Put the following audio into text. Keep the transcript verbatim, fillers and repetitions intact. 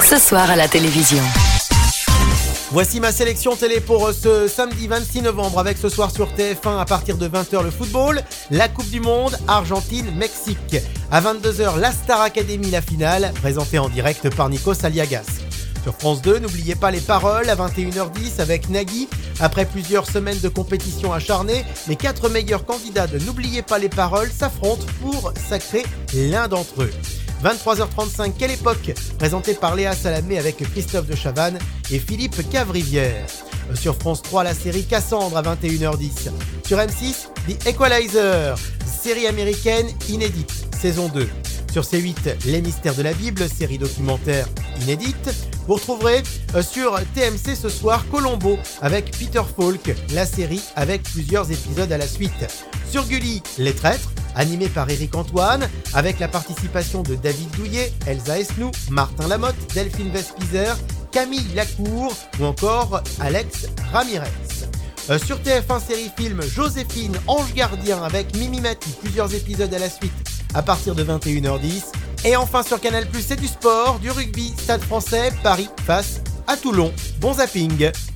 ce soir à la télévision. Voici ma sélection télé pour ce samedi vingt-six novembre avec ce soir sur T F un à partir de vingt heures le football, la Coupe du Monde, Argentine-Mexique. À vingt-deux heures, la Star Academy, la finale, présentée en direct par Nikos Aliagas. Sur France deux, n'oubliez pas les paroles à vingt et une heures dix avec Nagui. Après plusieurs semaines de compétition acharnée, les quatre meilleurs candidats de N'oubliez pas les paroles s'affrontent pour sacrer l'un d'entre eux. vingt-trois heures trente-cinq, Quelle époque, présenté par Léa Salamé avec Christophe de Chavannes et Philippe Cavrivière. Sur France trois, la série Cassandre à vingt et une heures dix. Sur M six, The Equalizer, série américaine inédite, saison deux. Sur C huit, Les Mystères de la Bible, série documentaire inédite. Vous retrouverez sur T M C ce soir Colombo avec Peter Falk, la série avec plusieurs épisodes à la suite. Sur Gulli, Les Traîtres, animé par Éric Antoine, avec la participation de David Douillet, Elsa Esnou, Martin Lamotte, Delphine Vespizer, Camille Lacour ou encore Alex Ramirez. Euh, sur T F un série film, Joséphine, Ange Gardien avec Mimi Mati, plusieurs épisodes à la suite à partir de vingt et une heures dix. Et enfin sur Canal+, c'est du sport, du rugby, Stade français, Paris face à Toulon. Bon zapping!